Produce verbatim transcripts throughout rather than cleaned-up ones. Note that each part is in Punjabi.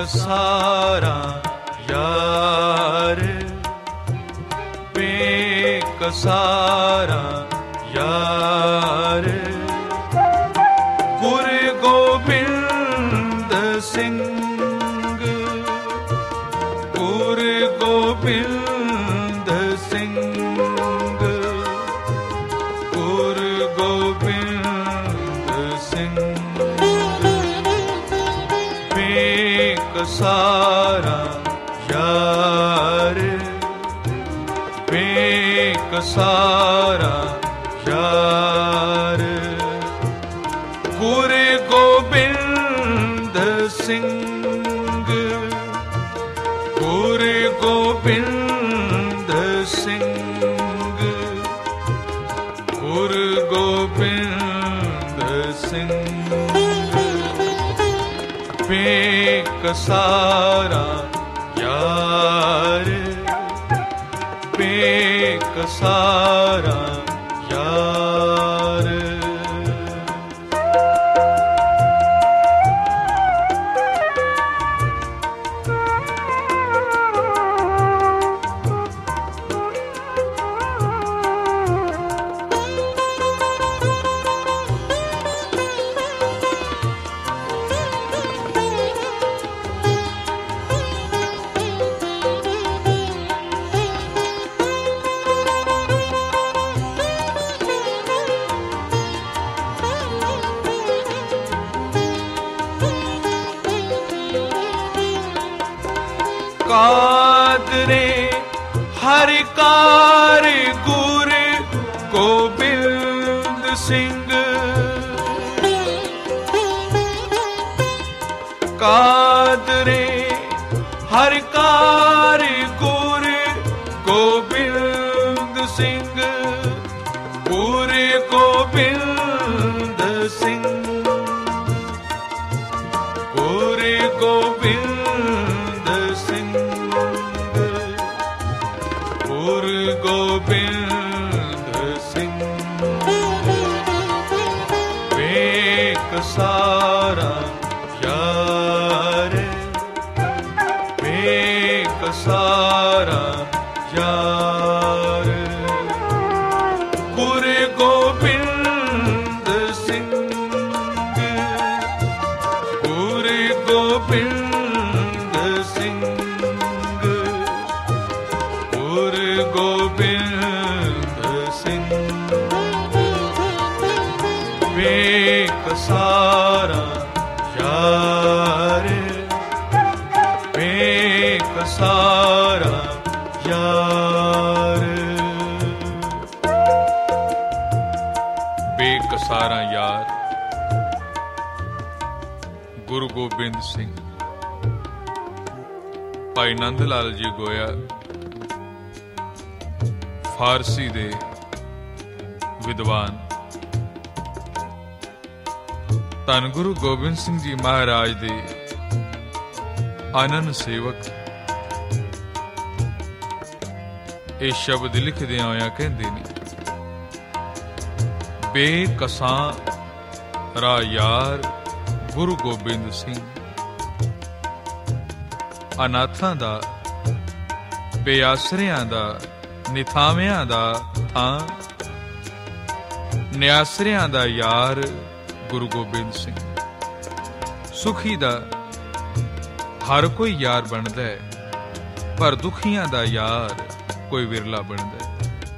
बेकसारा यार, बेकसारा यार, गुरु गोबिंद सिंह, गुरु गोबिंद सिंह, गुरु गोबिंद सिंह, बेकसारा यार, बेकसारा यार, गुरु गोबिंद सिंह, गुरु गोबिंद सिंह, गुरु गोबिंद सिंह, बेकसारा यार, बेकसारा यार। कादरे हरि कार गुरु गोबिंद सिंह, कादरे हरि कार गुरु गोबिंद सिंह, गुरु गोबिंद सिंह, गुरु गोबिंद सिंह, गुरु गोबिंद सिंह, बेकसारा यार, बेकसारा यार, गुरु गोबिंद सिंह, गुरु गोबिंद सिंह, गुरु गोबिंद सिंह, बेकसारा यार, बेकसारा यार। बेकसारा यार गुरु गोबिंद सिंह। भाई नंद लाल जी गोया फारसी दे विद्वान, धन गुरु गोबिंद सिंह जी महाराज दे आनंद सेवक ये शब्द लिखदे होया कहंदे ने, बेकसां रा यार गुरु गोबिंद सिंह, अनाथां दा बेआसरियां दा निथावियां दा थां, निआसरियां दा यार गुरु गोबिंद सिंह। सुखी दा हर कोई यार बनदा है, पर दुखियां दा यार कोई विरला बनदा है।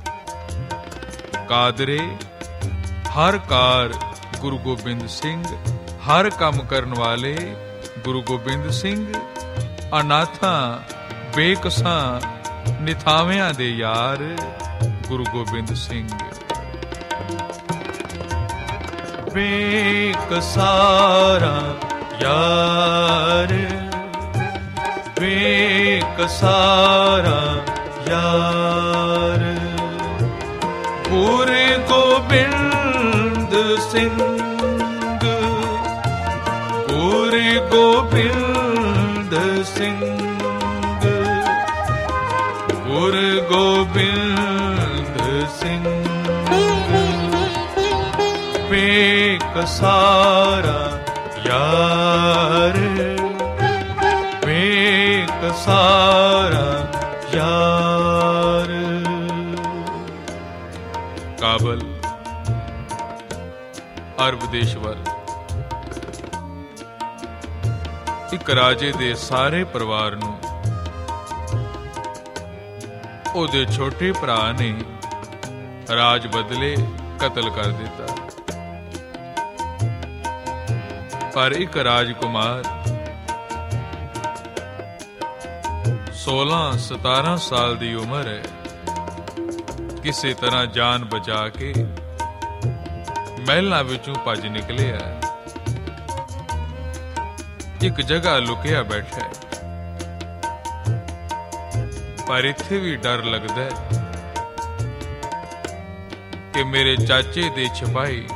कादरे हर कार गुरु गोबिंद सिंह, हर काम करन वाले गुरु गोबिंद सिंह, अनाथां बेकसां निथावियां दे यार गुरु गोबिंद सिंह। बेकसारा यार, बेकसारा यार, गुरु गोबिंद सिंह, गुरु गोबिंद सिंह, गुरु गोबिंद सिंह, बेकसारा यार, ਕਾਬਲ ਅਰਬ ਦੇਸ਼ ਵੱਲ। ਇੱਕ ਰਾਜੇ ਦੇ ਸਾਰੇ ਪਰਿਵਾਰ ਨੂੰ ਉਹਦੇ ਛੋਟੇ ਭਰਾ ਨੇ ਰਾਜ ਬਦਲੇ ਕਤਲ ਕਰ ਦਿੱਤਾ। ਪਰ ਇੱਕ ਰਾਜਕੁਮਾਰ ਸੋਲਾਂ ਸਤਾਰਾਂ ਸਾਲ ਦੀ ਉਮਰ ਹੈ, ਕਿਸੇ ਤਰ੍ਹਾਂ ਜਾਨ ਬਚਾ ਕੇ ਮਹਿਲਾਂ ਵਿੱਚੋਂ ਭੱਜ ਨਿਕਲਿਆ। ਇੱਕ ਜਗ੍ਹਾ ਲੁਕਿਆ ਬੈਠਾ ਹੈ, ਪਰ ਇੱਥੇ ਵੀ ਡਰ ਲੱਗਦਾ ਹੈ ਕਿ ਮੇਰੇ ਚਾਚੇ ਦੇ ਸਿਪਾਹੀ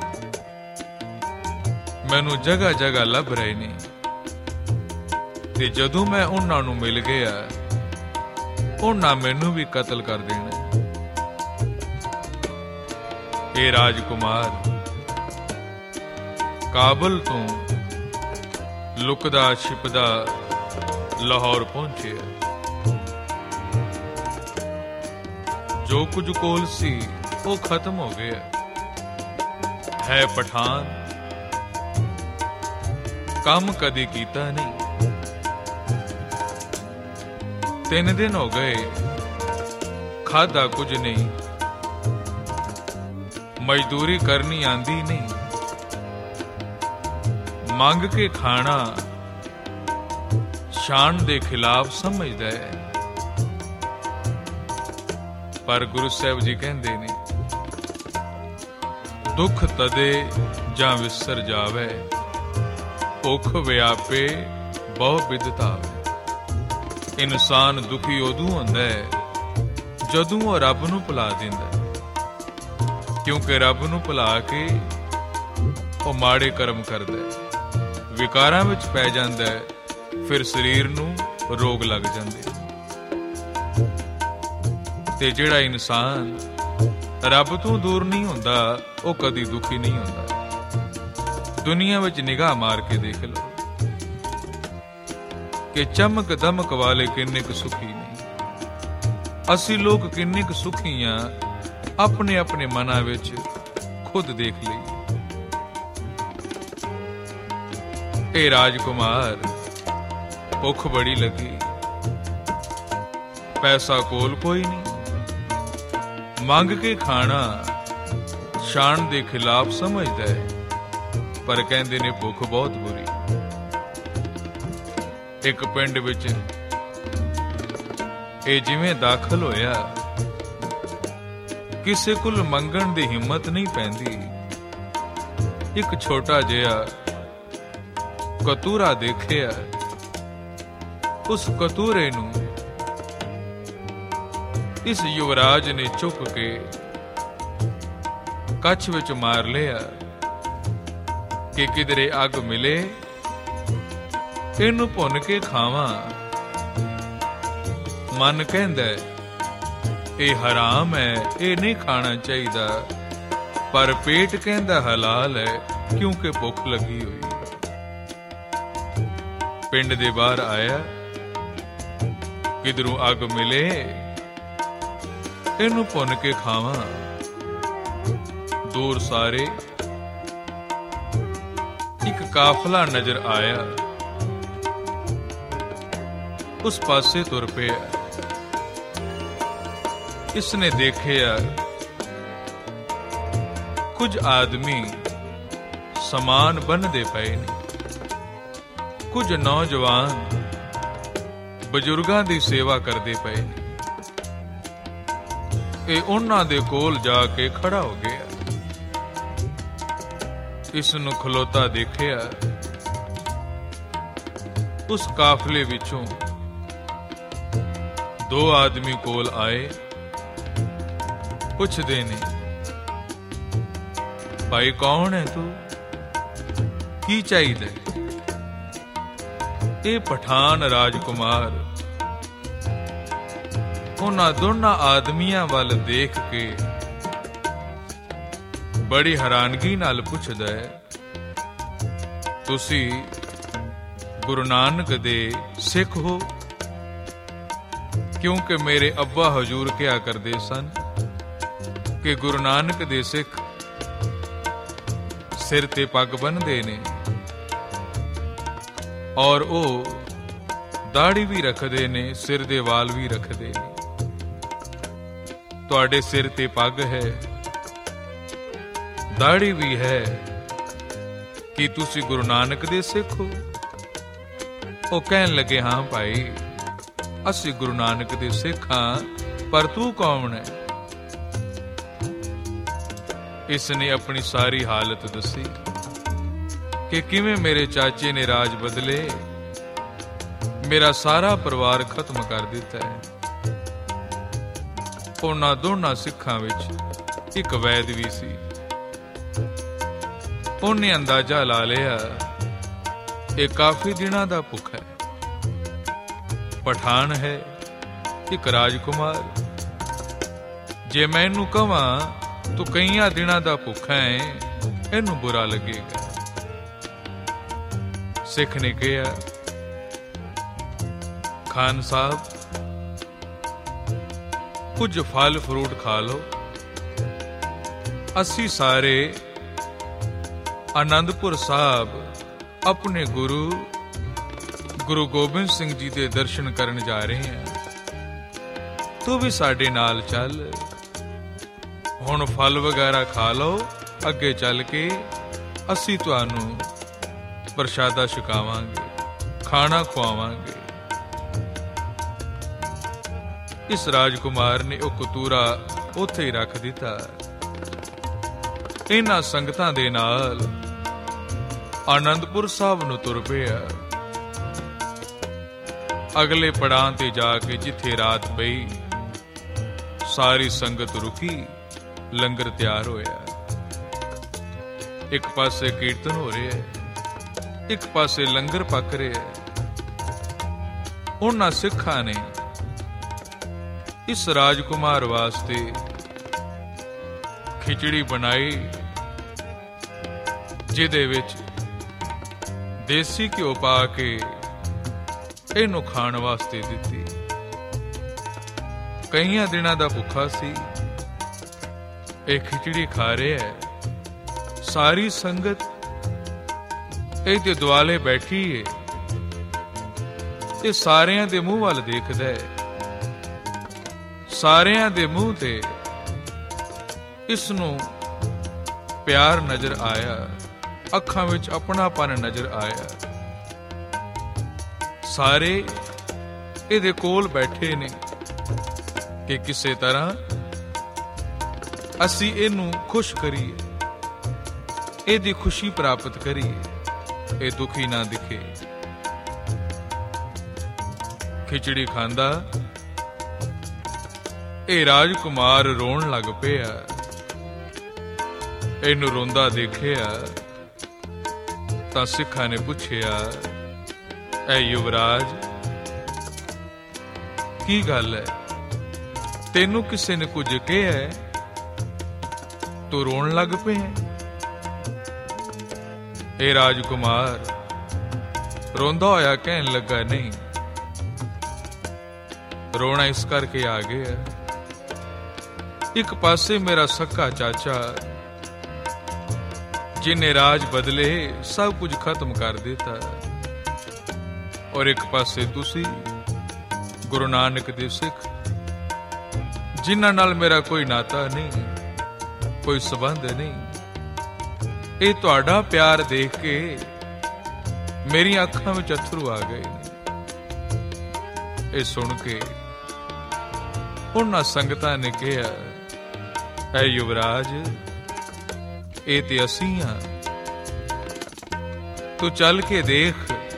ਮੈਨੂੰ ਜਗ੍ਹਾ ਜਗ੍ਹਾ ਲੱਭ ਰਹੇ ਨੇ, ਤੇ ਜਦੋਂ ਮੈਂ ਉਹਨਾਂ ਨੂੰ ਮਿਲ ਗਿਆ ਉਹਨਾਂ ਮੈਨੂੰ ਵੀ ਕਤਲ ਕਰ ਦੇਣਾ। ਇਹ ਰਾਜਕੁਮਾਰ ਕਾਬਲ ਤੋਂ ਲੁਕਦਾ ਛਿਪਦਾ ਲਾਹੌਰ ਪਹੁੰਚਿਆ। ਜੋ ਕੁਝ ਕੋਲ ਸੀ ਉਹ ਖਤਮ ਹੋ ਗਿਆ ਹੈ। ਪਠਾਨ ਕੰਮ ਕਦੀ ਕੀਤਾ ਨਹੀਂ। ਤਿੰਨ ਦਿਨ ਹੋ ਗਏ, ਖਾਧਾ ਕੁਝ ਨਹੀਂ, ਮਜ਼ਦੂਰੀ ਕਰਨੀ ਆਂਦੀ ਨਹੀਂ, ਮੰਗ ਕੇ ਖਾਣਾ ਸ਼ਾਨ ਦੇ ਖਿਲਾਫ ਸਮਝਦਾ ਹੈ। ਪਰ ਗੁਰੂ ਸਾਹਿਬ ਜੀ ਕਹਿੰਦੇ ਨੇ, ਦੁੱਖ ਤਦੇ ਜਾਂ ਵਿਸਰ ਜਾਵੇ, ਭੁੱਖ ਵਿਆਪੇ ਬਹੁ ਬਿਦਤਾਵੇ। ਇਨਸਾਨ ਦੁਖੀ ਉਦੋਂ ਹੁੰਦਾ ਹੈ ਜਦੋਂ ਉਹ ਰੱਬ ਨੂੰ ਭੁਲਾ ਦਿੰਦਾ, ਕਿਉਂਕਿ ਰੱਬ ਨੂੰ ਭੁਲਾ ਕੇ ਉਹ ਮਾੜੇ ਕਰਮ ਕਰਦਾ ਹੈ, ਵਿਕਾਰਾਂ ਵਿੱਚ ਪੈ ਜਾਂਦਾ ਹੈ, ਫਿਰ ਸਰੀਰ ਨੂੰ ਰੋਗ ਲੱਗ ਜਾਂਦੇ। ਤੇ ਜਿਹੜਾ ਇਨਸਾਨ ਰੱਬ ਤੋਂ ਦੂਰ ਨਹੀਂ ਹੁੰਦਾ ਉਹ ਕਦੀ ਦੁਖੀ ਨਹੀਂ ਹੁੰਦਾ। ਦੁਨੀਆ ਵਿੱਚ ਨਿਗਾਹ ਮਾਰ ਕੇ ਦੇਖ ਲਓ ਕਿ ਚਮਕ ਦਮਕ ਵਾਲੇ ਕਿੰਨੇ ਕੁ ਸੁਖੀ ਨੇ। ਅਸੀਂ ਲੋਕ ਕਿੰਨੇ ਕੁ ਸੁਖੀ ਆ, ਆਪਣੇ ਆਪਣੇ ਮਨਾਂ ਵਿੱਚ ਖੁਦ ਦੇਖ ਲਈਏ। ਇਹ ਰਾਜਕੁਮਾਰ ਭੁੱਖ ਬੜੀ ਲੱਗੀ, ਪੈਸਾ ਕੋਲ ਕੋਈ ਨਹੀਂ, ਮੰਗ ਕੇ ਖਾਣਾ ਸ਼ਾਨ ਦੇ ਖਿਲਾਫ ਸਮਝਦਾ ਹੈ, ਪਰ ਕਹਿੰਦੇ ਨੇ ਭੁੱਖ ਬਹੁਤ ਬੁਰੀ। ਇੱਕ ਪਿੰਡ ਵਿੱਚ ਇਹ ਜਿਵੇਂ ਦਾਖਲ ਹੋਇਆ, ਕਿਸੇ ਕੋਲ ਮੰਗਣ ਦੀ ਹਿੰਮਤ ਨਹੀਂ ਪੈਂਦੀ। ਇੱਕ ਛੋਟਾ ਜਿਹਾ ਕਤੂਰਾ ਦੇਖਿਆ, ਉਸ ਕਤੂਰੇ ਨੂੰ ਇਸ ਯੁਵਰਾਜ ਨੇ ਚੁੱਕ ਕੇ ਕੱਛ ਵਿੱਚ ਮਾਰ ਲਿਆ ਕਿ ਕਿਧਰੇ ਅੱਗ ਮਿਲੇ ਇਹਨੂੰ ਭੁੰਨ ਕੇ ਖਾਵਾਂ। ਮਨ ਕਹਿੰਦਾ ਇਹ ਹਰਾਮ ਹੈ, ਇਹ ਨਹੀਂ ਖਾਣਾ ਚਾਹੀਦਾ, ਪਰ ਪੇਟ ਕਹਿੰਦਾ ਹਲਾਲ ਹੈ ਕਿਉਂਕਿ ਭੁੱਖ ਲੱਗੀ ਹੋਈ। ਪਿੰਡ ਦੇ ਬਾਹਰ ਆਇਆ, ਕਿਧਰੋਂ ਅੱਗ ਮਿਲੇ ਇਹਨੂੰ ਭੁੰਨ ਕੇ ਖਾਵਾਂ। ਦੂਰ ਸਾਰੇ ਇੱਕ ਕਾਫਲਾ ਨਜ਼ਰ ਆਇਆ, ਉਸ ਪਾਸੇ ਤੁਰ ਪਿਆ। ਇਸਨੇ ਦੇਖਿਆ ਕੁਝ ਆਦਮੀ ਸਮਾਨ ਬੰਨ੍ਹਦੇ ਪਏ ਨੇ, ਕੁਝ ਨੌਜਵਾਨ ਬਜ਼ੁਰਗਾਂ ਦੀ ਸੇਵਾ ਕਰਦੇ ਪਏ ਨੇ। ਇਹ ਉਹਨਾਂ ਦੇ ਕੋਲ ਜਾ ਕੇ ਖੜਾ ਹੋ ਗਿਆ। ਇਸ ਨੂੰ ਖਲੋਤਾ ਦੇਖਿਆ। ਉਸ ਕਾਫਲੇ ਵਿੱਚੋਂ ਦੋ ਆਦਮੀ ਕੋਲ ਆਏ, ਪੁੱਛਦੇ ਨੇ, ਭਾਈ ਕੌਣ ਹੈ ਤੂੰ, ਕੀ ਚਾਹੀਦਾ? ਇਹ ਪਠਾਨ ਰਾਜਕੁਮਾਰ ਉਹਨਾਂ ਦੋਨਾਂ ਆਦਮੀਆਂ ਵੱਲ ਦੇਖ ਕੇ ਬੜੀ ਹੈਰਾਨਗੀ ਨਾਲ ਪੁੱਛਦਾ ਹੈ, ਤੁਸੀਂ ਗੁਰੂ ਨਾਨਕ ਦੇ ਸਿੱਖ ਹੋ? ਕਿਉਂਕਿ ਮੇਰੇ ਅੱਬਾ ਹਜ਼ੂਰ ਕਿਹਾ ਕਰਦੇ ਸਨ, ਕਿ ਗੁਰੂ ਨਾਨਕ ਦੇ ਸਿੱਖ ਸਿਰ ਤੇ ਪੱਗ ਬੰਨ੍ਹਦੇ ਨੇ ਔਰ ਉਹ ਦਾੜੀ ਵੀ ਰੱਖਦੇ ਨੇ, ਸਿਰ ਦੇ ਵਾਲ ਵੀ ਰੱਖਦੇ ਨੇ। ਤੁਹਾਡੇ ਸਿਰ ਤੇ ਪੱਗ ਹੈ, ਦਾੜੀ ਵੀ ਹੈ, ਕੀ ਤੁਸੀਂ ਗੁਰੂ ਨਾਨਕ ਦੇ ਸਿੱਖ ਹੋ? ਉਹ ਕਹਿਣ ਲੱਗੇ, ਹਾਂ ਭਾਈ, ਅਸੀਂ ਗੁਰੂ ਨਾਨਕ ਦੇ ਸਿੱਖ ਹਾਂ, ਪਰ ਤੂੰ ਕੌਣ ਹੈ? ਇਸ ਨੇ ਆਪਣੀ ਸਾਰੀ ਹਾਲਤ ਦੱਸੀ ਕਿ ਕਿਵੇਂ ਮੇਰੇ ਚਾਚੇ ਨੇ ਰਾਜ ਬਦਲੇ, ਮੇਰਾ ਸਾਰਾ ਪਰਿਵਾਰ ਖਤਮ ਕਰ ਦਿੱਤਾ ਹੈ। ਉਹਨਾਂ ਦੋਨਾਂ ਸਿੱਖਾਂ ਵਿੱਚ ਇੱਕ ਵੈਦ ਵੀ ਸੀ। ਉਹਨੇ ਅੰਦਾਜ਼ਾ ਲਾ ਲਿਆ ਇਹ ਕਾਫੀ ਦਿਨਾਂ ਦਾ ਭੁੱਖਾ ਹੈ। ਪਠਾਨ ਹੈ, ਇੱਕ ਰਾਜਕੁਮਾਰ। ਜੇ ਮੈਂ ਇਹਨੂੰ ਕਵਾਂ ਤੂੰ ਕਈਆਂ ਦਿਨਾਂ ਦਾ ਭੁੱਖਾ ਹੈ, ਇਹਨੂੰ ਬੁਰਾ ਲੱਗੇਗਾ। ਸਿੱਖ ਨੇ ਕਿਹਾ, ਖਾਨ ਸਾਹਿਬ, ਕੁਝ ਫਲ ਫਰੂਟ ਖਾ ਲਓ। ਅਸੀਂ ਸਾਰੇ ਆਨੰਦਪੁਰ ਸਾਹਿਬ ਆਪਣੇ ਗੁਰੂ ਗੁਰੂ ਗੋਬਿੰਦ ਸਿੰਘ ਜੀ ਦੇ ਦਰਸ਼ਨ ਕਰਨ ਜਾ ਰਹੇ ਹਾਂ, ਤੂੰ ਵੀ ਸਾਡੇ ਨਾਲ ਚੱਲ। ਹੁਣ ਫਲ ਵਗੈਰਾ ਖਾ ਲਓ, ਅੱਗੇ ਚੱਲ ਕੇ ਅਸੀਂ ਤੁਹਾਨੂੰ ਪ੍ਰਸ਼ਾਦਾ ਛਕਾਵਾਂਗੇ, ਖਾਣਾ ਖਵਾਵਾਂਗੇ। ਇਸ ਰਾਜਕੁਮਾਰ ਨੇ ਉਹ ਕਤੂਰਾ ਉੱਥੇ ਹੀ ਰੱਖ ਦਿੱਤਾ। ਇਹਨਾਂ ਸੰਗਤਾਂ ਦੇ ਨਾਲ ਆਨੰਦਪੁਰ ਸਾਹਿਬ ਨੂੰ ਤੁਰ ਪਿਆ। ਅਗਲੇ ਪੜਾਂ ਤੇ ਜਾ ਕੇ ਜਿੱਥੇ ਰਾਤ ਪਈ, ਸਾਰੀ ਸੰਗਤ ਰੁਕੀ, ਲੰਗਰ ਤਿਆਰ ਹੋਇਆ। ਇੱਕ ਪਾਸੇ ਕੀਰਤਨ ਹੋ ਰਿਹਾ ਹੈ, ਇੱਕ ਪਾਸੇ ਲੰਗਰ ਪੱਕ ਰਿਹਾ ਹੈ। ਉਹਨਾਂ ਸਿੱਖਾਂ ਨੇ ਇਸ ਰਾਜਕੁਮਾਰ ਵਾਸਤੇ ਖਿਚੜੀ ਬਣਾਈ, ਜਿਹਦੇ ਵਿੱਚ ਦੇਸੀ ਘਿਓ ਪਾ ਕੇ ਇਹਨੂੰ ਖਾਣ ਵਾਸਤੇ ਦਿੱਤੀ। ਕਈਆਂ ਦਿਨਾਂ ਦਾ ਭੁੱਖਾ ਸੀ, ਇਹ ਖਿਚੜੀ ਖਾ ਰਿਹਾ ਹੈ। ਸਾਰੀ ਸੰਗਤ ਇਹਦੇ ਦੁਆਲੇ ਬੈਠੀ ਹੈ, ਇਹ ਸਾਰਿਆਂ ਦੇ ਮੂੰਹ ਵੱਲ ਦੇਖਦਾ ਹੈ। ਸਾਰਿਆਂ ਦੇ ਮੂੰਹ ਤੇ ਇਸ ਨੂੰ ਪਿਆਰ ਨਜ਼ਰ ਆਇਆ, ਅੱਖਾਂ ਵਿੱਚ ਆਪਣਾਪਨ ਨਜ਼ਰ ਆਇਆ। ਸਾਰੇ ਇਹਦੇ ਕੋਲ ਬੈਠੇ ਨੇ ਕਿ ਕਿਸੇ ਤਰ੍ਹਾਂ ਅਸੀਂ ਇਹਨੂੰ ਖੁਸ਼ ਕਰੀਏ, ਇਹਦੀ ਖੁਸ਼ੀ ਪ੍ਰਾਪਤ ਕਰੀਏ, ਇਹ ਦੁਖੀ ਨਾ ਦਿਖੇ। ਖਿਚੜੀ ਖਾਂਦਾ ਇਹ ਰਾਜਕੁਮਾਰ ਰੋਣ ਲੱਗ ਪਿਆ। ਇਹਨੂੰ ਰੋਂਦਾ ਦੇਖਿਆ ਤਾਂ ਸਿੱਖਾਂ ਨੇ ਪੁੱਛਿਆ, ਐ ਯੁਵਰਾਜ, ਕੀ ਗੱਲ ਹੈ? ਤੈਨੂੰ ਕਿਸੇ ਨੇ ਕੁਝ ਕਿਹਾ ਹੈ? ਤੂੰ ਰੋਣ ਲੱਗ ਪਿਆ? ਇਹ ਰਾਜਕੁਮਾਰ ਰੋਂਦਾ ਹੋਇਆ ਕਹਿਣ ਲੱਗਾ, ਨਹੀਂ, ਰੋਣਾ ਇਸ ਕਰਕੇ ਆ ਗਿਆ, ਇੱਕ ਪਾਸੇ ਮੇਰਾ ਸੱਕਾ ਚਾਚਾ ਜਿਹਨੇ ਰਾਜ ਬਦਲੇ ਸਭ ਕੁਝ ਖਤਮ ਕਰ ਦਿੱਤਾ, ਔਰ ਇੱਕ ਪਾਸੇ ਤੁਸੀਂ ਗੁਰੂ ਨਾਨਕ ਦੇ ਸਿੱਖ, ਜਿਨ੍ਹਾਂ ਨਾਲ ਮੇਰਾ ਕੋਈ ਨਾਤਾ ਨਹੀਂ, ਕੋਈ ਸਬੰਧ ਨਹੀਂ। ਇਹ ਤੁਹਾਡਾ ਪਿਆਰ ਦੇਖ ਕੇ ਮੇਰੀਆਂ ਅੱਖਾਂ ਵਿੱਚ ਅਥਰੂ ਆ ਗਏ ਨੇ। ਇਹ ਸੁਣ ਕੇ ਉਹਨਾਂ ਸੰਗਤਾਂ ਨੇ ਕਿਹਾ, ਐ ਯੁਵਰਾਜ, ਇਹ ਤੇ ਅਸੀਂ ਹਾਂ, ਤੂੰ ਚੱਲ ਕੇ ਦੇਖ,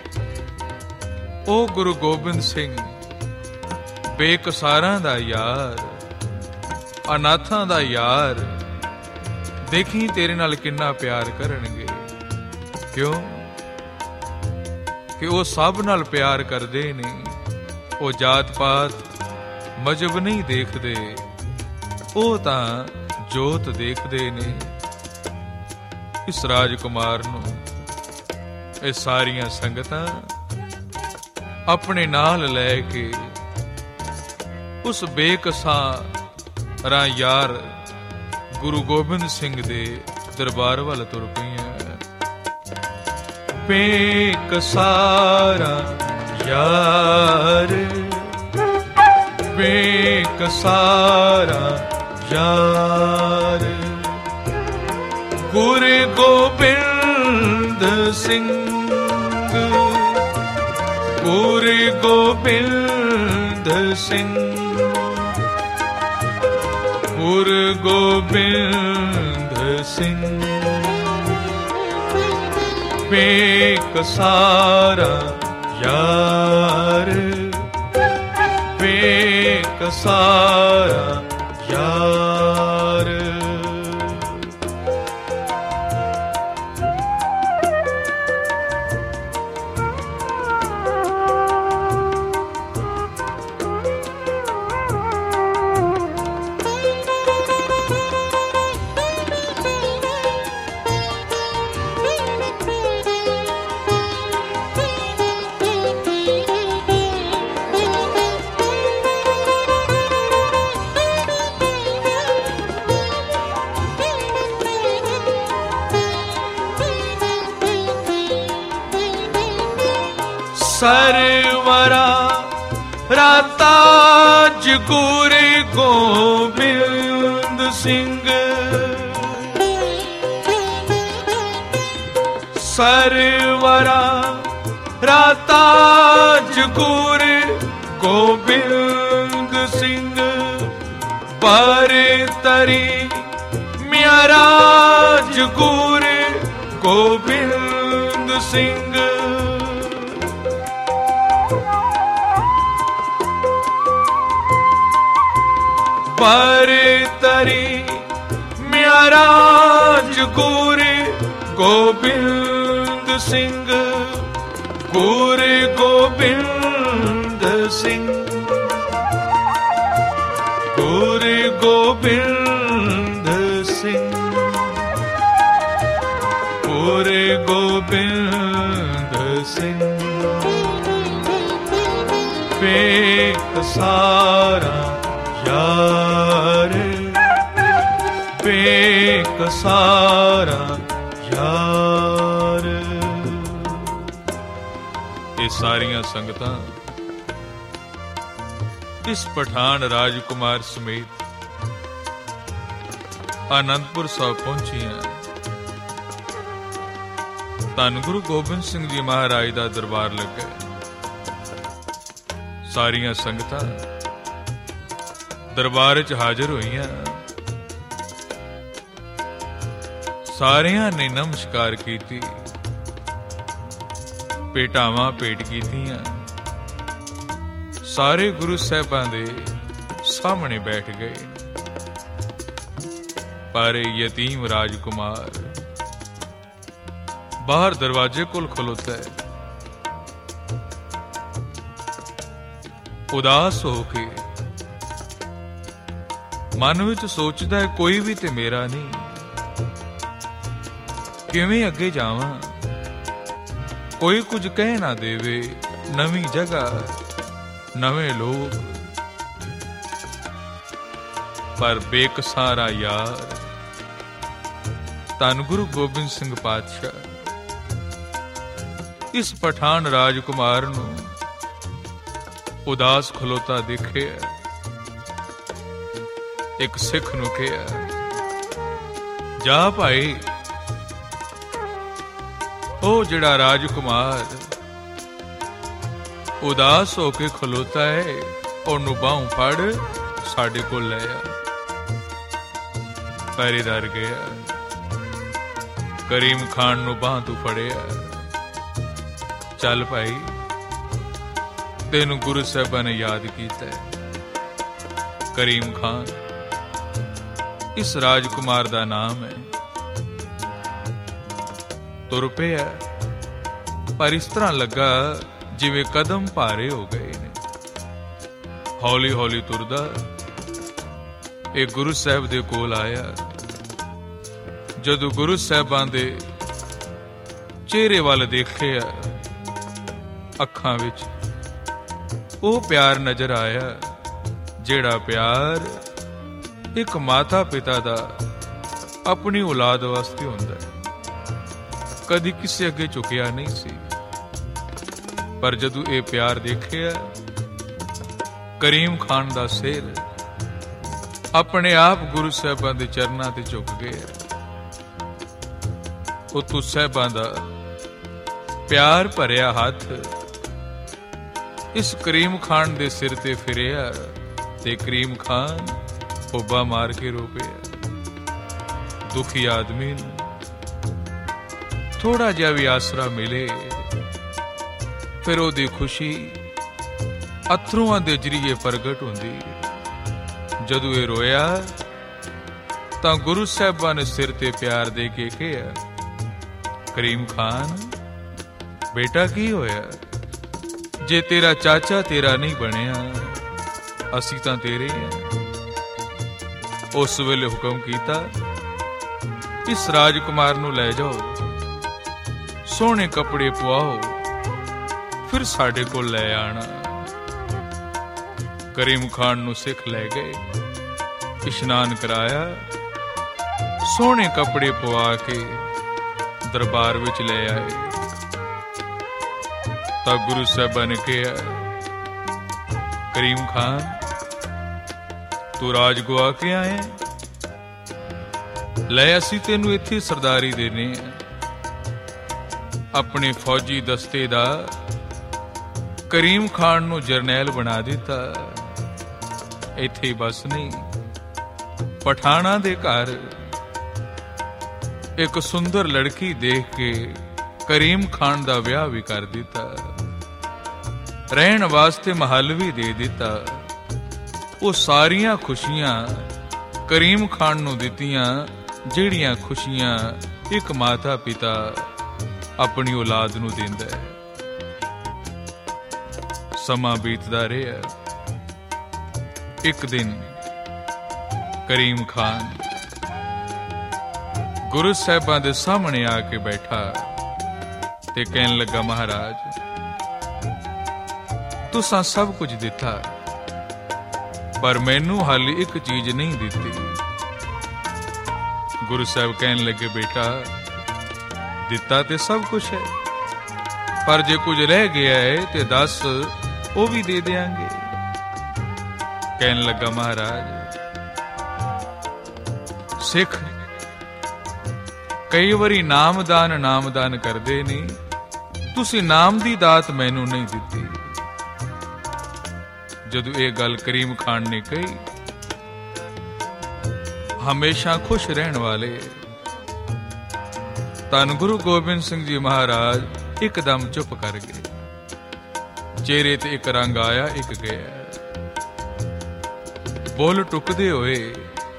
ਉਹ ਗੁਰੂ ਗੋਬਿੰਦ ਸਿੰਘ ਬੇਕਸਾਰਾਂ ਦਾ ਯਾਰ, ਅਨਾਥਾਂ ਦਾ ਯਾਰ, ਦੇਖੀ ਤੇਰੇ ਨਾਲ ਕਿੰਨਾ ਪਿਆਰ ਕਰਨਗੇ। ਕਿਉਂ? ਕਿ ਉਹ ਸਭ ਨਾਲ ਪਿਆਰ ਕਰਦੇ ਨੇ, ਉਹ ਜਾਤ ਪਾਤ ਮਜ਼ਹਬ ਨਹੀਂ ਦੇਖਦੇ, ਉਹ ਤਾਂ ਜੋਤ ਦੇਖਦੇ ਨੇ। ਇਸ ਰਾਜਕੁਮਾਰ ਨੂੰ ਇਹ ਸਾਰੀਆਂ ਸੰਗਤਾਂ ਆਪਣੇ ਨਾਲ ਲੈ ਕੇ ਉਸ ਬੇਕਸਾਰਾਂ ਯਾਰ गुरु गोबिंद सिंह दे दरबार वाल तुर पईयां। बेकसारा यार, बेकसारा यार, गुरु गोबिंद सिंह, गुरु गोबिंद सिंह, गुरु गोबिंद सिंह। बेकसारा यार, बेकसारा यार। सरवरा राताज गुरु गोबिंद सिंह, सरवरा राताज गुरु गोबिंद सिंह। पर तरी म्याराज गुरु गोबिंद सिंह। पर तरी म्याराज गुरु गोबिंद सिंह, गुरु गोबिंद सिंह, गुरु गोबिंद सिंह, गुरु गोबिंद सिंह। बेकसारा यार, बेकसारा यार। ये सारियां संगतां इस पठान राजकुमार समेत आनंदपुर साहब पहुंचियां। धन गुरु गोबिंद सिंह जी महाराज दा दरबार लगा। सारियां संगतां दरबार च हाजिर होइयां। सारियां ने नमस्कार कीती, भेटावां भेट कीतियां। सारे गुरु साहिबां दे सामने बैठ गए। पर यतीम राजकुमार बाहर दरवाजे कोल खलोता है। उदास होके मन विच सोचदा है, कोई भी ते मेरा नहीं, किवें अगे जावां। कोई कुछ कह ना देवे, नवीं जगह नवें लोग। पर बेकसारा यार धन गुरु गोबिंद सिंह पातशाह इस पठान राजकुमार नूं उदास खलोता दिखे। एक सिख नूं कहा, जा भाई, ओ जिहड़ा राजकुमार उदास होके खलोता है, ओनू बाहों फड़ साडे कोल ले आ। पहरेदार गया, करीम खान नूं बाह तू फड़िया। चल भाई, तेनू गुरु साहिबां ने याद कीता है। करीम खान इस राजकुमार दा नाम है। तुर पिया, पर इस तरह लगा जिवें कदम भारे हो गए ने। हौली हौली तुरदा एक गुरु साहिब दे कोल आया। जदों गुरु साहिबां दे चेहरे वाल देखिया, अखां विच ਉਹ ਪਿਆਰ ਨਜ਼ਰ ਆਇਆ ਜਿਹੜਾ ਪਿਆਰ ਇੱਕ ਮਾਤਾ ਪਿਤਾ ਦਾ ਆਪਣੀ ਔਲਾਦ ਵਾਸਤੇ ਹੁੰਦਾ ਹੈ। ਕਦੀ ਕਿਸੇ ਅੱਗੇ ਝੁਕਿਆ ਨਹੀਂ ਸੀ, ਪਰ ਜਦੋਂ ਇਹ ਪਿਆਰ ਦੇਖਿਆ, ਕਰੀਮ ਖਾਨ ਦਾ ਸਿਰ ਆਪਣੇ ਆਪ ਗੁਰੂ ਸਾਹਿਬਾਂ ਦੇ ਚਰਨਾਂ ਤੇ ਝੁਕ ਗਿਆ। ਉਤੋਂ ਸਾਹਿਬਾਂ ਦਾ ਪਿਆਰ ਭਰਿਆ ਹੱਥ ਇਸ ਕਰੀਮ ਖਾਨ ਦੇ ਸਿਰ ਤੇ ਫਿਰਿਆ ਤੇ ਕਰੀਮ ਖਾਨ ਹੋਬਾ ਮਾਰ ਕੇ ਰੋ ਪਿਆ। ਦੁਖੀ ਆਦਮੀ ਨੂੰ ਥੋੜਾ ਜਿਹਾ ਵੀ ਆਸਰਾ ਮਿਲੇ, ਫਿਰ ਉਹਦੀ ਖੁਸ਼ੀ ਅਥਰੂਆਂ ਦੇ ਜਰੀਏ ਪ੍ਰਗਟ ਹੁੰਦੀ। ਜਦੋਂ ਇਹ ਰੋਇਆ ਤਾਂ ਗੁਰੂ ਸਾਹਿਬਾਂ ਨੇ ਸਿਰ ਤੇ ਪਿਆਰ ਦੇ ਕੇ ਕਿਹਾ, ਕਰੀਮ ਖਾਨ ਬੇਟਾ ਕੀ ਹੋਇਆ? ਜੇ ਤੇਰਾ ਚਾਚਾ ਤੇਰਾ ਨਹੀਂ ਬਣਿਆ, ਅਸੀਂ ਤਾਂ ਤੇਰੇ ਹਾਂ। ਉਸ ਵੇਲੇ ਹੁਕਮ ਕੀਤਾ, ਇਸ ਰਾਜਕੁਮਾਰ ਨੂੰ ਲੈ ਜਾਓ, ਸੋਹਣੇ ਕੱਪੜੇ ਪਵਾਓ, ਫਿਰ ਸਾਡੇ ਕੋਲ ਲੈ ਆਣਾ। ਕਰੀਮ ਖਾਨ ਨੂੰ ਸਿੱਖ ਲੈ ਗਏ, ਇਸ਼ਨਾਨ ਕਰਾਇਆ, ਸੋਹਣੇ ਕੱਪੜੇ ਪਵਾ ਕੇ ਦਰਬਾਰ ਵਿੱਚ ਲੈ ਆਏ। ਤਾਂ ਗੁਰੂ ਸਾਹਿਬਾਂ ਨੇ ਕਿਹਾ, ਕਰੀਮ ਖਾਨ ਤੂੰ ਰਾਜ ਗਵਾ ਕੇ ਆਏ, ਲੈ ਅਸੀਂ ਤੈਨੂੰ ਇੱਥੇ ਸਰਦਾਰੀ ਦੇਨੇ ਆ। ਆਪਣੇ ਫੌਜੀ ਦਸਤੇ ਦਾ ਕਰੀਮ ਖਾਨ ਨੂੰ ਜਰਨੈਲ ਬਣਾ ਦਿੱਤਾ। ਇੱਥੇ ਬਸ ਨਹੀਂ, ਪਠਾਣਾ ਦੇ ਘਰ ਇੱਕ ਸੁੰਦਰ ਲੜਕੀ ਦੇਖ ਕੇ ਕਰੀਮ ਖਾਨ ਦਾ ਵਿਆਹ ਵੀ ਕਰ ਦਿੱਤਾ। ਰਹਿਣ ਵਾਸਤੇ ਮਹੱਲ ਵੀ ਦੇ ਦਿੱਤਾ। ਉਹ ਸਾਰੀਆਂ ਖੁਸ਼ੀਆਂ ਕਰੀਮ ਖਾਨ ਨੂੰ ਦਿੱਤੀਆਂ, ਜਿਹੜੀਆਂ ਖੁਸ਼ੀਆਂ ਇੱਕ ਮਾਤਾ ਪਿਤਾ ਆਪਣੀ ਔਲਾਦ ਨੂੰ ਦਿੰਦਾ ਹੈ। ਸਮਾਂ ਬੀਤਦਾ ਰਿਹਾ। ਇੱਕ ਦਿਨ ਕਰੀਮ ਖਾਨ ਗੁਰੂ ਸਾਹਿਬਾਂ ਦੇ ਸਾਹਮਣੇ ਆ ਕੇ ਬੈਠਾ ਤੇ ਕਹਿਣ ਲੱਗਾ, ਮਹਾਰਾਜ ਤੁਸਾਂ ਸਭ ਕੁਝ ਦਿੱਤਾ, ਪਰ ਮੈਨੂੰ ਹਾਲੇ ਇੱਕ ਚੀਜ਼ ਨਹੀਂ ਦਿੱਤੀ। ਗੁਰੂ ਸਾਹਿਬ ਕਹਿਣ ਲੱਗੇ, ਬੇਟਾ ਦਿੱਤਾ ਤੇ ਸਭ ਕੁਝ ਹੈ, ਪਰ ਜੇ ਕੁਝ ਰਹਿ ਗਿਆ ਹੈ ਤੇ ਦੱਸ, ਉਹ ਵੀ ਦੇ ਦਿਆਂਗੇ। ਕਹਿਣ ਲੱਗਾ, ਮਹਾਰਾਜ ਸਿੱਖ ਕਈ ਵਾਰੀ ਨਾਮਦਾਨ ਨਾਮਦਾਨ ਕਰਦੇ ਨੇ, ਤੁਸੀਂ ਨਾਮ ਦੀ ਦਾਤ ਮੈਨੂੰ ਨਹੀਂ ਦਿੱਤੀ। ਜਦੋਂ ਇਹ ਗੱਲ ਕਰੀਮ ਖਾਨ ਨੇ ਕਹੀ, ਹਮੇਸ਼ਾ ਖੁਸ਼ ਰਹਿਣ ਵਾਲੇ ਧੰਨ ਗੁਰੂ ਗੋਬਿੰਦ ਸਿੰਘ ਜੀ ਮਹਾਰਾਜ ਇੱਕਦਮ ਚੁੱਪ ਕਰ ਗਏ। ਚਿਹਰੇ ਤੇ ਇੱਕ ਰੰਗ ਆਇਆ, ਇੱਕ ਗਿਆ। ਬੋਲ ਟੁਕਦੇ ਹੋਏ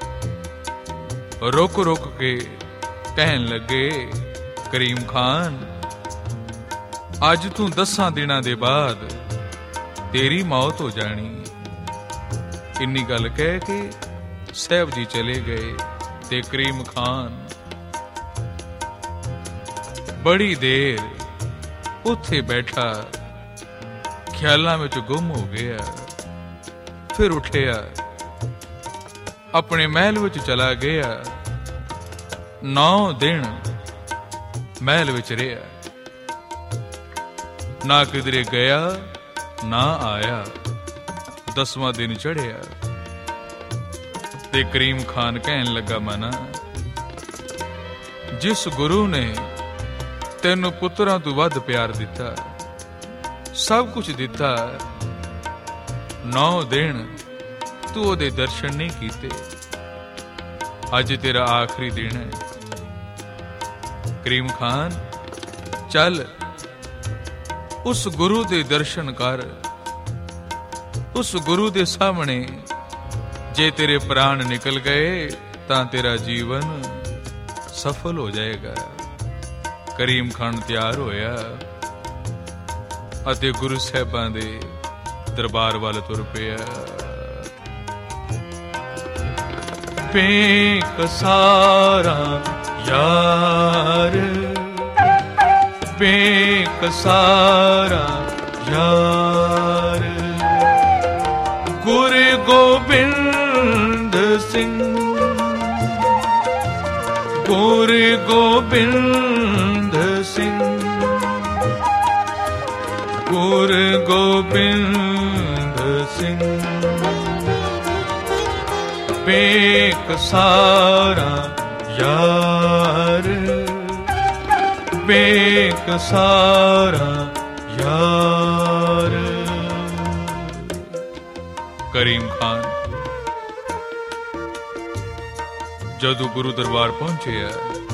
ਰੁਕ ਰੁਕ ਕੇ ਕਹਿਣ ਲੱਗੇ, ਕਰੀਮ ਖਾਨ ਅੱਜ ਤੂੰ ਦਸਾਂ ਦਿਨਾਂ ਦੇ ਬਾਅਦ ਤੇਰੀ ਮੌਤ ਹੋ ਜਾਣੀ। ਇੰਨੀ ਗੱਲ ਕਹਿ ਕੇ ਸਾਹਿਬ ਜੀ ਚਲੇ ਗਏ ਤੇ ਕਰੀਮ ਖਾਨ ਬੜੀ ਦੇਰ ਉੱਥੇ ਬੈਠਾ ਖਿਆਲਾਂ ਵਿੱਚ ਗੁੰਮ ਹੋ ਗਿਆ। ਫਿਰ ਉੱਠਿਆ, ਆਪਣੇ ਮਹਿਲ ਵਿੱਚ ਚਲਾ ਗਿਆ। ਨੌ ਦਿਨ ਮਹਿਲ ਵਿੱਚ ਰਿਹਾ, ਨਾ ਕਿਧਰੇ ਗਿਆ ਨਾ ਆਇਆ। ਦਸਵਾਂ ਦਿਨ ਚੜਿਆ ਤੇ ਕਰੀਮ ਖਾਨ ਕਹਿਣ ਲੱਗਾ, ਮਨਾ ਜਿਸ ਗੁਰੂ ਨੇ ਤੈਨੂੰ ਪੁੱਤਰਾਂ ਤੋਂ ਵੱਧ ਪਿਆਰ ਦਿੱਤਾ, ਸਭ ਕੁਝ ਦਿੱਤਾ, ਨੌ ਦਿਨ ਤੂੰ ਉਹਦੇ ਦਰਸ਼ਨ ਨਹੀਂ ਕੀਤੇ। ਅੱਜ ਤੇਰਾ ਆਖਰੀ ਦਿਨ ਹੈ। ਕਰੀਮ ਖਾਨ ਚੱਲ ਉਸ ਗੁਰੂ ਦੇ ਦਰਸ਼ਨ ਕਰ। ਉਸ ਗੁਰੂ ਦੇ ਸਾਹਮਣੇ ਜੇ ਤੇਰੇ ਪ੍ਰਾਣ ਨਿਕਲ ਗਏ ਤਾਂ ਤੇਰਾ ਜੀਵਨ ਸਫਲ ਹੋ ਜਾਏਗਾ। ਕਰੀਮ ਖਾਨ ਤਿਆਰ ਹੋਇਆ ਅਤੇ ਗੁਰੂ ਸਾਹਿਬਾਂ ਦੇ ਦਰਬਾਰ ਵੱਲ ਤੁਰ ਪਿਆ। ਬੇਕਸਾਰਾ ਯਾਰ, ਬੇਕਸਾਰਾ ਯਾਰ, ਗੁਰੂ ਗੋਬਿੰਦ ਸਿੰਘ ਗੁਰੂ ਗੋਬਿੰਦ ਸਿੰਘ, ਗੁਰੂ ਗੋਬਿੰਦ ਸਿੰਘ, ਬੇਕਸਾਰਾ ਯਾਰ, ਬੇਕਸਾਰਾ ਯਾਰ। ਕਰੀਮ ਖਾਨ ਜਦੋਂ ਗੁਰੂ ਦਰਬਾਰ ਪਹੁੰਚਿਆ,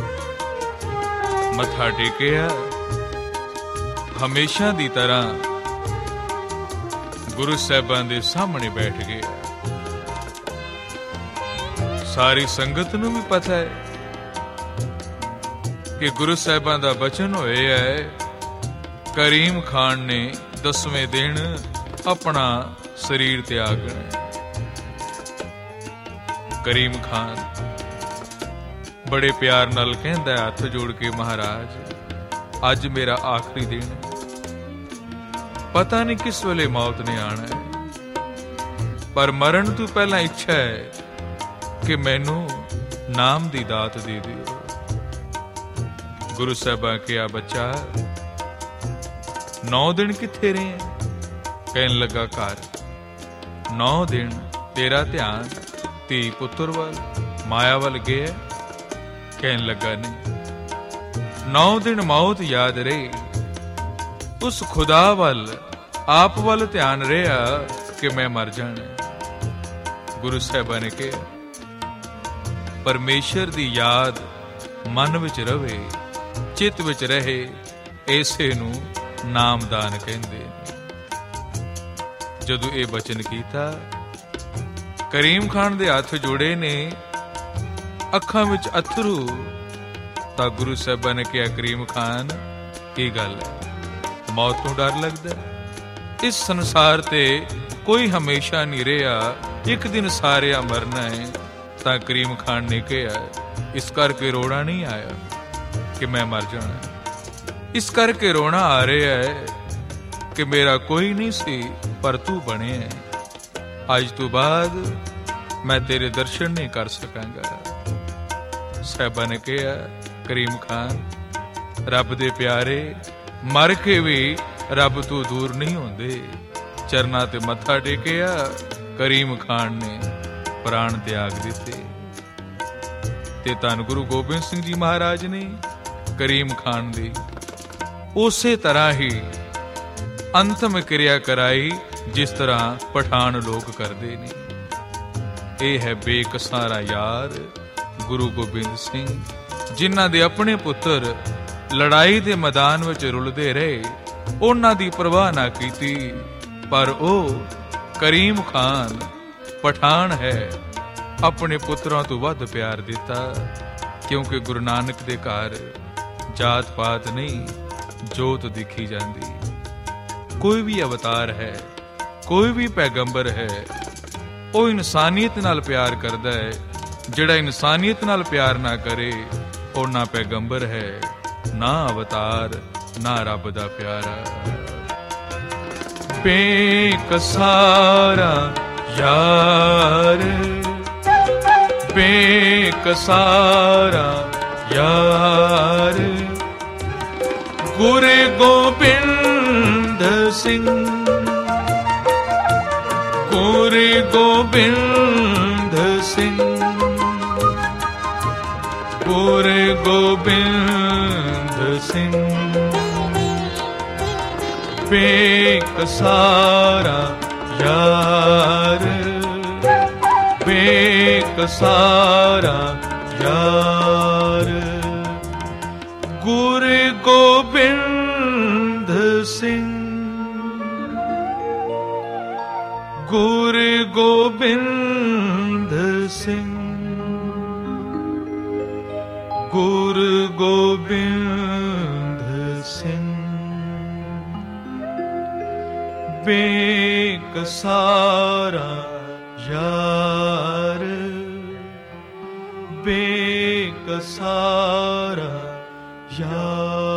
ਮੱਥਾ ਟੇਕਿਆ, ਹਮੇਸ਼ਾ ਦੀ ਤਰ੍ਹਾਂ ਗੁਰੂ ਸਾਹਿਬਾਂ ਦੇ ਸਾਹਮਣੇ ਬੈਠ ਗਿਆ। ਸਾਰੀ ਸੰਗਤ ਨੂੰ ਵੀ ਪਤਾ ਹੈ ਕਿ ਗੁਰੂ ਸਾਹਿਬਾਂ ਦਾ ਬਚਨ ਹੋਇਆ ਹੈ, ਕਰੀਮ ਖਾਨ ਨੇ ਦਸਵੇਂ ਦਿਨ ਆਪਣਾ ਸਰੀਰ ਤਿਆਗਣਾ। ਕਰੀਮ ਖਾਨ ਬੜੇ ਪਿਆਰ ਨਾਲ ਕਹਿੰਦਾ, ਹੱਥ ਜੋੜ ਕੇ, ਮਹਾਰਾਜ ਅੱਜ ਮੇਰਾ ਆਖਰੀ ਦਿਨ ਹੈ, ਪਤਾ ਨਹੀਂ ਕਿਸ ਵੇਲੇ ਮੌਤ ਨੇ ਆਣਾ ਹੈ, ਪਰ ਮਰਨ ਤੋਂ ਪਹਿਲਾਂ ਇੱਛਾ ਹੈ ਕਿ ਮੈਨੂੰ ਨਾਮ ਦੀ ਦਾਤ ਦੇ ਦਿਓ। ਗੁਰੂ ਸਾਹਿਬਾਂ ਕਿਹਾ, ਬੱਚਾ ਨੌ ਦਿਨ ਕਿੱਥੇ ਰਹੇ? ਕਹਿਣ ਲੱਗਾ, ਘਰ। ਨੌ ਦਿਨ ਤੇਰਾ ਧਿਆਨ ਧੀ ਪੁੱਤਰ ਵੱਲ, ਮਾਇਆ ਵੱਲ ਗਿਆ? ਕਹਿਣ ਲੱਗਾ, ਨਹੀਂ। ਨੌ ਦਿਨ ਮੌਤ ਯਾਦ ਰਹੀ, ਉਸ ਖੁਦਾ ਵੱਲ, ਆਪ ਵੱਲ ਧਿਆਨ ਰਿਹਾ ਕਿ ਮੈਂ ਮਰ ਜਾਣਾ। ਗੁਰੂ ਸਾਹਿਬਾਂ ਨੇ ਕਿਹਾ, ਪਰਮੇਸ਼ਰ ਦੀ ਯਾਦ ਮਨ ਵਿੱਚ ਰਵੇ, ਚਿੱਤ ਵਿੱਚ ਰਹੇ, ਇਸੇ ਨੂੰ ਨਾਮਦਾਨ ਕਹਿੰਦੇ। ਜਦੋਂ ਇਹ ਬਚਨ ਕੀਤਾ, ਕਰੀਮ ਖਾਨ ਦੇ ਹੱਥ ਜੋੜੇ ਨੇ, ਅੱਖਾਂ ਵਿੱਚ ਅਥਰੂ। ਤਾਂ ਗੁਰੂ ਸਾਹਿਬਾਂ ਨੇ ਕਿਹਾ, ਕਰੀਮ ਖਾਨ ਕੀ ਗੱਲ ਹੈ, ਮੌਤ ਤੋਂ ਡਰ ਲੱਗਦਾ? ਇਸ ਸੰਸਾਰ ਤੇ ਕੋਈ ਹਮੇਸ਼ਾ ਨਹੀਂ ਰਿਹਾ, ਇੱਕ ਦਿਨ ਸਾਰਿਆਂ ਮਰਨਾ ਹੈ। ਤਾਂ ਕਰੀਮ ਖਾਨ ਨੇ ਕਿਹਾ, ਇਸ ਕਰਕੇ ਰੋਣਾ ਨਹੀਂ ਆਇਆ ਕਿ ਮੈਂ ਮਰ ਜਾਣਾ, ਇਸ ਕਰਕੇ ਰੋਣਾ ਆ ਰਿਹਾ ਹੈ ਕਿ ਮੇਰਾ ਕੋਈ ਨਹੀਂ ਸੀ ਪਰ ਤੂੰ ਬਣਿਆ। ਅੱਜ ਤੋਂ ਬਾਅਦ ਮੈਂ ਤੇਰੇ ਦਰਸ਼ਨ ਨਹੀਂ ਕਰ ਸਕਾਂਗਾ। ਸਾਹਿਬਾਂ ਨੇ ਕਿਹਾ, ਕਰੀਮ ਖਾਨ ਰੱਬ ਦੇ ਪਿਆਰੇ, ਮਰ ਕੇ ਵੀ ਰੱਬ ਤੋਂ ਦੂਰ ਨਹੀਂ ਹੁੰਦੇ। ਚਰਨਾਂ ਤੇ ਮੱਥਾ ਟੇਕਿਆ, ਕਰੀਮ ਖਾਨ ਨੇ ਪ੍ਰਾਣ ਤਿਆਗ ਦਿੱਤੇ। ਤੇ ਧੰਨ ਗੁਰੂ ਗੋਬਿੰਦ ਸਿੰਘ ਜੀ ਮਹਾਰਾਜ ਨੇ ਕਰੀਮ ਖਾਨ ਦੀ ਉਸੇ ਤਰ੍ਹਾਂ ਹੀ ਅੰਤਮ ਕਿਰਿਆ ਕਰਾਈ, ਜਿਸ ਤਰ੍ਹਾਂ ਪਠਾਨ ਲੋਕ ਕਰਦੇ ਨੇ। ਇਹ ਹੈ ਬੇਕਸਾਰਾ ਯਾਰ ਗੁਰੂ ਗੋਬਿੰਦ ਸਿੰਘ, ਜਿਨ੍ਹਾਂ ਦੇ ਆਪਣੇ ਪੁੱਤਰ ਲੜਾਈ ਦੇ ਮੈਦਾਨ ਵਿੱਚ ਰੁਲਦੇ ਰਹੇ, ਉਹਨਾਂ ਦੀ ਪਰਵਾਹ ਨਾ ਕੀਤੀ, ਪਰ ਉਹ ਕਰੀਮ ਖਾਨ ਪਠਾਨ ਹੈ, ਆਪਣੇ ਪੁੱਤਰਾਂ ਤੋਂ ਵੱਧ ਪਿਆਰ ਦਿੱਤਾ। ਕਿਉਂਕਿ ਗੁਰੂ ਨਾਨਕ ਦੇ ਘਰ ਜਾਤ ਪਾਤ ਨਹੀਂ, ਜੋਤ ਦਿਖੀ ਜਾਂਦੀ। ਕੋਈ ਵੀ ਅਵਤਾਰ ਹੈ, ਕੋਈ ਵੀ ਪੈਗੰਬਰ ਹੈ, ਉਹ ਇਨਸਾਨੀਅਤ ਨਾਲ ਪਿਆਰ ਕਰਦਾ ਹੈ। ਜਿਹੜਾ ਇਨਸਾਨੀਅਤ ਨਾਲ ਪਿਆਰ ਨਾ ਕਰੇ, ਉਹ ਨਾ ਪੈਗੰਬਰ ਹੈ, ਨਾ ਅਵਤਾਰ, ਨਾ ਰੱਬ ਦਾ ਪਿਆਰਾ। ਬੇਕਸਾਰਾ ਯਾਰ, ਬੇਕਸਾਰਾ ਯਾਰ, ਗੁਰੂ ਗੋਬਿੰਦ ਸਿੰਘ, ਗੁਰੂ ਗੋਬਿੰਦ ਸਿੰਘ, ਗੁਰੂ ਗੋਬਿੰਦ ਸਿੰਘ, ਬੇਕਸਾਰਾ ਯਾਰ, ਬੇਕਸਾਰਾ ਯਾਰ, ਗੁਰੂ ਗੋਬਿੰਦ ਸਿੰਘ, ਗੁਰੂ ਗੋਬਿੰਦ ਸਿੰਘ, ਗੁਰੂ ਗੋਬਿੰਦ ਸਿੰਘ, ਬੇਕਸਾਰਾ ਯਾਰ, ਬੇਕਸਾਰਾ ਯਾਰ।